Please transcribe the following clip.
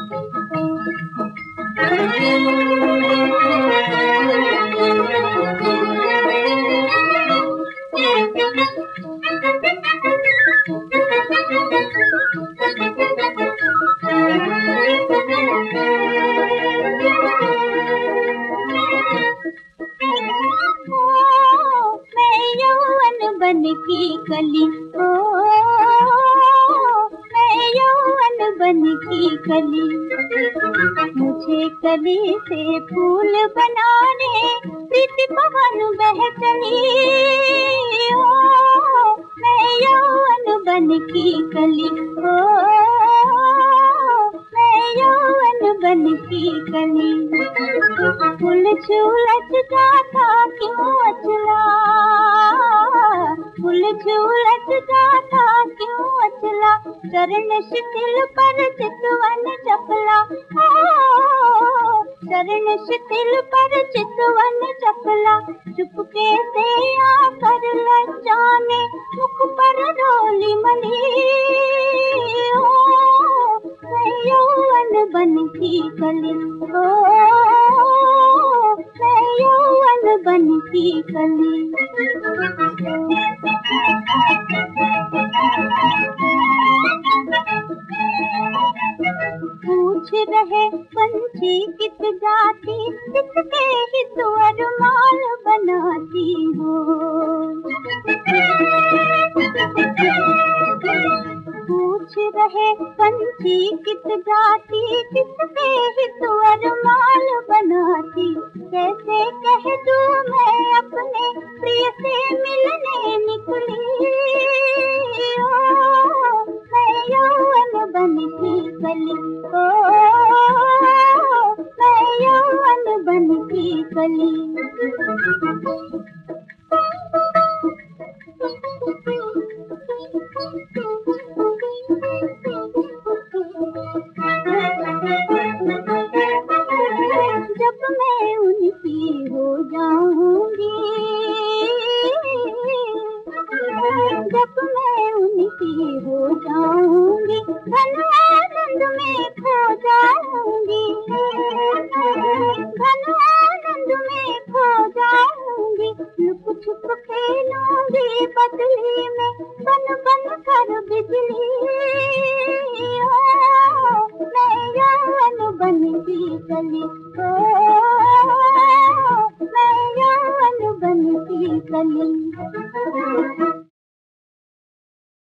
बन की कली ओ मैं यौवन बन की कली, मुझे कली से फूल बनाने प्रीति पवन बह चली। ओ मैं यौवन बन की कली ओ मैं यौवन बन की कली, फूल झूलता था क्यों अचला, फूल झूलता था क्यों अचला, चरण शिथिल पर चितवन चपला। चरण शिथिल पर चितवन चपला, चुपके से आकर लज्जा ने मुख पर डोली मली। मैं यौवन बन की कली ओ मैं यौवन बन की कली। पूछ रहे पंछी किस जाति, किसके हित अरमान बनाती हो। पूछ रहे पंछी किस जाति, किसके हित अरमान बनाती, कैसे कह दूं मैं अपने प्रिय से मिलने निकली। ओ मैं यौवन बन की कली ओ मैं यौवन बन की कली। जब मैं उनकी हो जाऊंगी, जब मैं उनकी हो जाऊंगी, धन आनंद में खो जाऊंगी, धन आनंद में खो जाऊंगी। लुक छुप खेलूंगी बदली में बन बन कर बिजली। मैं यौवन बन की कली ओ